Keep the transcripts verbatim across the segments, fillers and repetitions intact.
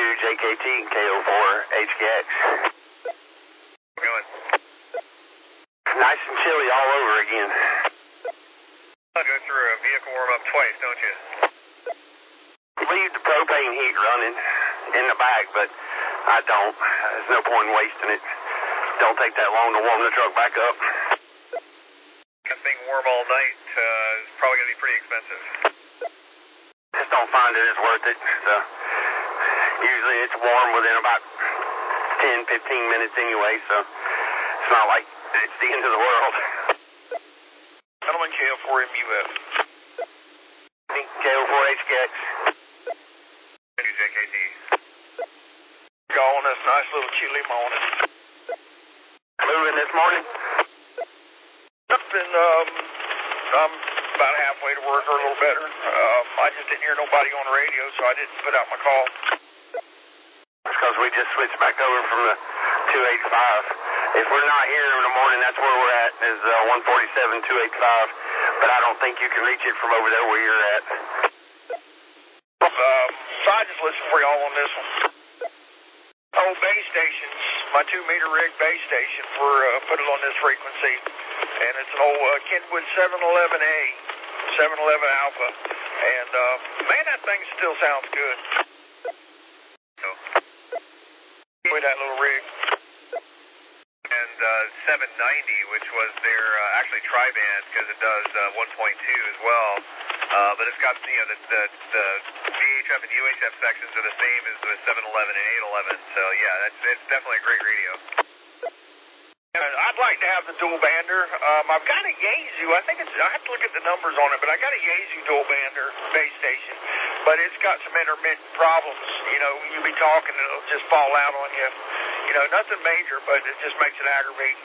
J K T, K O four H K X. Going. Nice and chilly all over again. I'll go through a vehicle warm-up twice, don't you? Leave the propane heat running in the back, but I don't. There's no point in wasting it. Don't take that long to warm the truck back up. That thing warm all night uh, is probably going to be pretty expensive. Just don't find it it's worth it. So usually it's warm within about ten, fifteen minutes anyway, so it's not like it's the end of the world. Gentlemen, K O four M U F. K O four H K X. J K T. Y'all on this nice little chilly morning. Moving this morning? Nothing, um, I'm about halfway to work or a little better. Um, I just didn't hear nobody on the radio, so I didn't put out my call. It's because we just switched back over from the two eighty-five. If we're not here in the morning, that's where we're at, is uh, one forty-seven, two eighty-five. But I don't think you can reach it from over there where you're at. Um, so I just listened for y'all on this one. Old base stations, my two-meter rig base station, for uh, put it on this frequency. And it's an old uh, Kenwood seven eleven A, seven eleven Alpha. And, uh, man, that thing still sounds good. So, with that little rig. and uh, seven ninety, which was their uh, actually tri-band, because it does uh, one point two as well. Uh, but it's got, you know, the, the, the V H F and U H F sections are the same as the seven eleven and eight eleven. So, yeah, that's it's definitely a great radio. I'd like to have the dual bander. Um, I've got a Yaesu. I think it's, I have to look at the numbers on it, but I got a Yaesu dual bander base station. But it's got some intermittent problems. You know, you'll be talking and it'll just fall out on you. You know, nothing major, but it just makes it aggravating.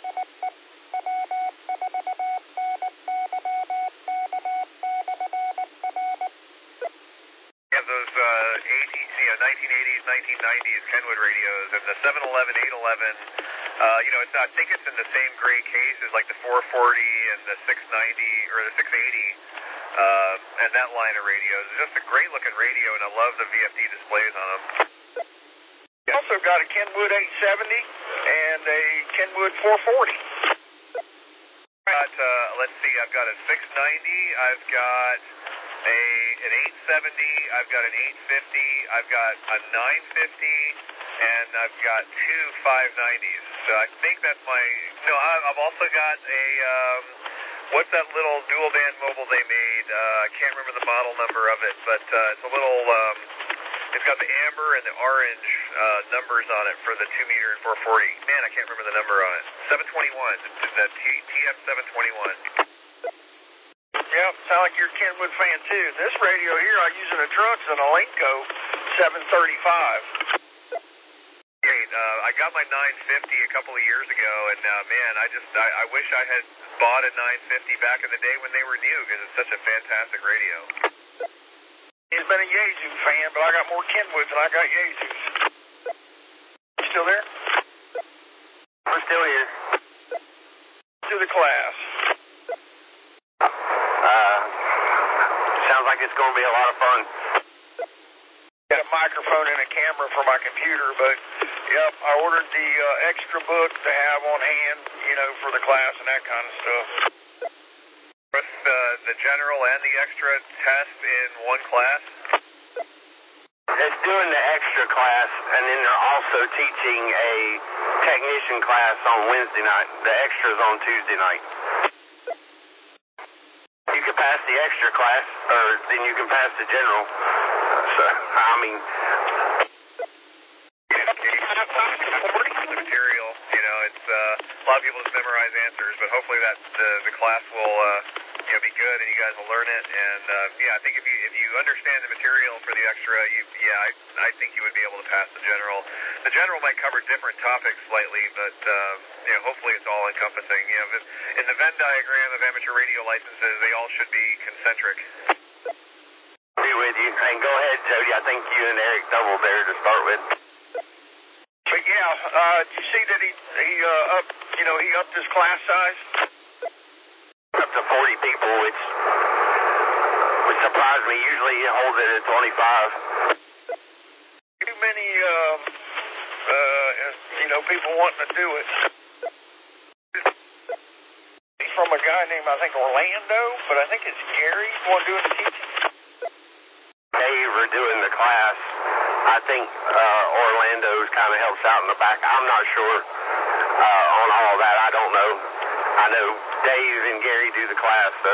You have those uh, eighties, you know, nineteen eighties, nineteen nineties Kenwood radios, and the seven eleven, eight eleven. Uh, you know, it's not, I think it's in the same gray case as like the four forty and the six ninety or the six eighty uh, and that line of radios. It's just a great looking radio, and I love the V F D displays on them. Also got a Kenwood eight seventy and a Kenwood four forty. Got, uh, let's see, I've got a six ninety, I've got a an eight seventy, I've got an eight fifty, I've got a nine fifty, and I've got two five nineties. So I think that's my, no, I've also got a, um, what's that little dual band mobile they made? Uh, I can't remember the model number of it, but uh, it's a little, um, it's got the amber and the orange uh, numbers on it for the two meter and four forty. Man, I can't remember the number on it. seven twenty-one, it's the T M seven twenty-one. Yeah, sound like you're a Kenwood fan too. This radio here I use in the trucks an Alenco seven thirty-five. Great. Uh, I got my nine fifty a couple of years ago, and uh, man, I just I, I wish I had bought a nine fifty back in the day when they were new, because it's such a fantastic radio. He's been a Yaesu fan, but I got more Kenwoods than I got Yaesus. You still there? I'm still here. To the class. Uh, sounds like it's going to be a lot of fun. Got a microphone and a camera for my computer, but yep, I ordered the uh, extra book to have on hand, you know, for the class and that kind of stuff. With uh, the general and the extra test in one class? It's doing the extra class, and then they're also teaching a technician class on Wednesday night. The extra's on Tuesday night. You can pass the extra class, or then you can pass the general. So, I mean... The material, you know, it's uh, a lot of people just memorize answers, but hopefully that the, the class will uh, you know, be good and you guys will learn it. And uh, yeah, I think if you if you understand the material for the extra, you, yeah, I, I think you would be able to pass the general. The general might cover different topics slightly, but uh, you know, hopefully it's all encompassing. You know, in the Venn diagram of amateur radio licenses, they all should be concentric. Be with you, and go ahead, Jody. I think you and Eric doubled there to start with. But yeah, uh, you see that he he uh, up, you know, he upped his class size. Up to forty people, which would surprise me. Usually he holds it at twenty-five. Too many people wanting to do it. It's from a guy named, I think, Orlando, but I think it's Gary, the one doing the teaching. Dave are doing the class. I think uh, Orlando's kind of helps out in the back. I'm not sure uh, on all that. I don't know. I know Dave and Gary do the class, so.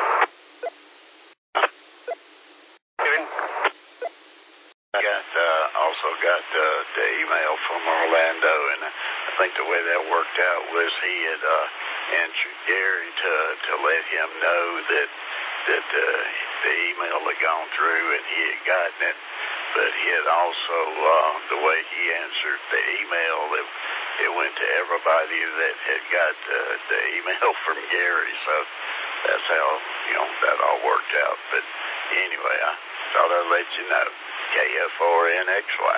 I got uh, also got uh, the email from Orlando, and I think the way that worked out was he had uh, answered Gary to to let him know that that uh, the email had gone through and he had gotten it, but he had also uh, the way he answered the email, it, it went to everybody that had got uh, the email from Gary. So that's how, you know, that all worked out. But anyway, I thought I'd let you know. K F four N X Y.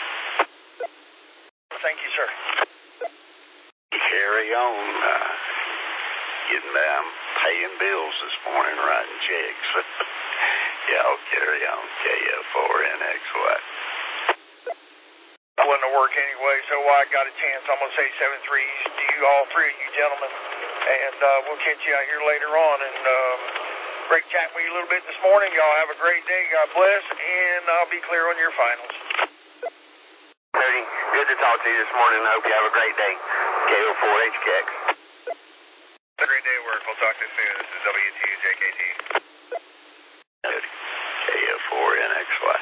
Thank you, sir. Carry on. Uh, getting down, paying bills this morning, writing checks. Yeah, I'll carry on. K F four N X Y. I went to work anyway, so I got a chance. I'm going to say seven three to you, all three of you gentlemen, and uh, we'll catch you out here later on. And um, great chatting with you a little bit this morning. Y'all have a great day. God bless, and I'll be clear on your finals. Cody, good to talk to you this morning. I hope you have a great day. K O four H K X. Have a great day at work. We'll talk to you soon. This is W T J K T. K F four N X Y.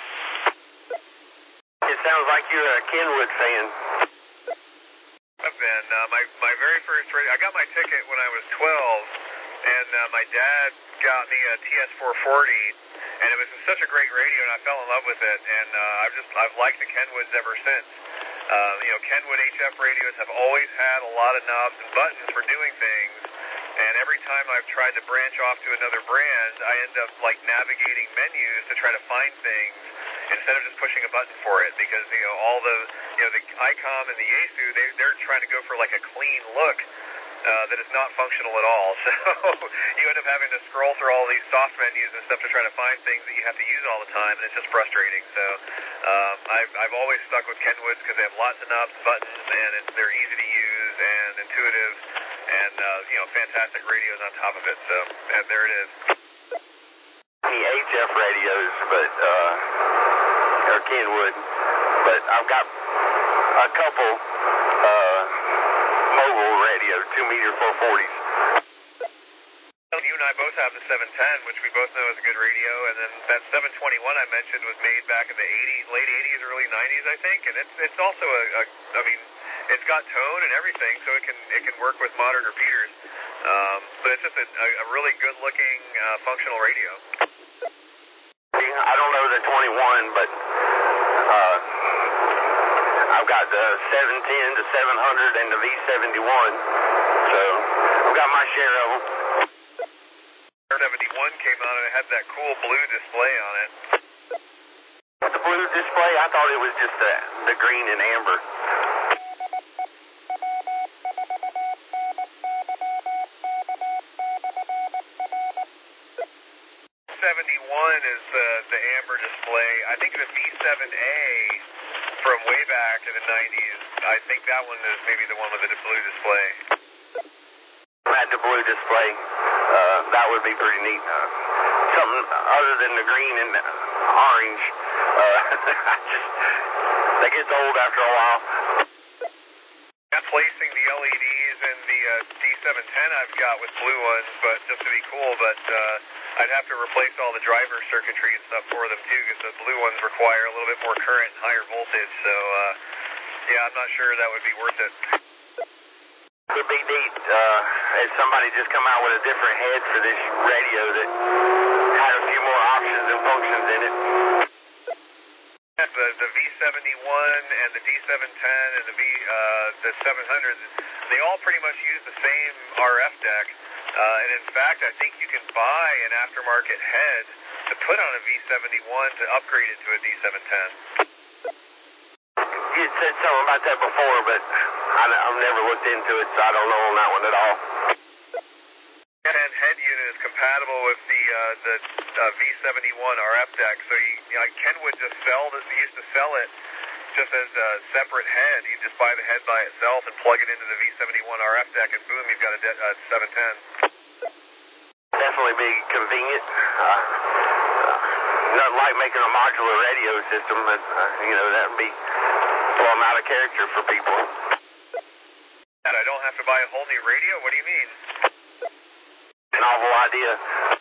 It sounds like you're a Kenwood fan. I've been. Uh, my, my very first radio, I got my ticket when I was twelve, and uh, my dad got me a T S four forty, and it was such a great radio, and I fell in love with it, and uh, I've just, I've liked the Kenwoods ever since. Uh, you know, Kenwood H F radios have always had a lot of knobs and buttons for doing things, and every time I've tried to branch off to another brand, I end up, like, navigating menus to try to find things instead of just pushing a button for it, because, you know, all the, you know, the ICOM and the Yaesu, they, they're trying to go for, like, a clean look uh, that is not functional at all. So you end up having to scroll through all these soft menus and stuff to try to find things that you have to use all the time, and it's just frustrating. So um, I've, I've always stuck with Kenwoods because they have lots of knobs and buttons, and it's, they're easy to use and intuitive, and, uh, you know, fantastic radios on top of it. So uh, there it is. The H F radios, but, uh, or Kenwood, but I've got a couple, uh, mobile radios, two meter four forties. You and I both have the seven ten, which we both know is a good radio, and then that seven twenty-one I mentioned was made back in the eighties, late eighties, early nineties, I think, and it's it's also a, a I mean, it's got tone and everything, so it can it can work with modern repeaters. Um, but it's just a, a really good-looking, uh, functional radio. I don't know the twenty-one, but uh, I've got the seven ten, the seven hundred, and the V seventy-one, so I've got my share of them. seventy-one came out and it had that cool blue display on it. The blue display? I thought it was just the, the green and amber. seventy-one is the, the amber display. I think the V seven A from way back in the nineties, I think that one is maybe the one with the blue display. Had the blue display. Uh, that would be pretty neat. Uh, something other than the green and the orange. Uh, just, they get old after a while. Placing the L E Ds in the uh, D seven ten I've got with blue ones, but just to be cool, but uh, I'd have to replace all the driver circuitry and stuff for them too, because the blue ones require a little bit more current and higher voltage, so uh, yeah, I'm not sure that would be worth it. It'd be neat uh, if somebody just come out with a different head for this radio that had a few more options and functions in it. The, the V seventy-one and the D seven ten and the V uh, the seven hundred, they all pretty much use the same R F deck, uh, and in fact, I think you can buy an aftermarket head to put on a V seventy-one to upgrade it to a D seven ten. You said something about that before, but I, I've never looked into it, so I don't know on that one at all. And head unit is compatible with the uh, the uh, V seventy-one R F deck, so you, you know, Kenwood just sell this, used to sell it just as a separate head. You just buy the head by itself and plug it into the V seventy-one R F deck, and boom, you've got a de- uh, seven ten. Definitely be convenient. Uh, uh, nothing like making a modular radio system, but, uh, you know, that would be blow them out of character for people. And I don't have to buy a whole new radio? What do you mean? Novel idea.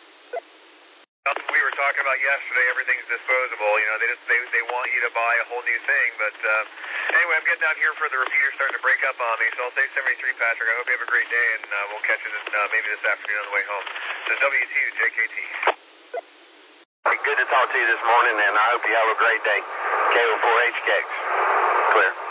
We were talking about yesterday, everything's disposable. You know, they just they, they want you to buy a whole new thing. But uh, anyway, I'm getting out here for the repeater starting to break up on me, so I'll say seventy-three, Patrick. I hope you have a great day, and uh, we'll catch you this, uh, maybe this afternoon on the way home. This is W two J K T. Good to talk to you this morning, and I hope you have a great day. K O four H K X. Clear.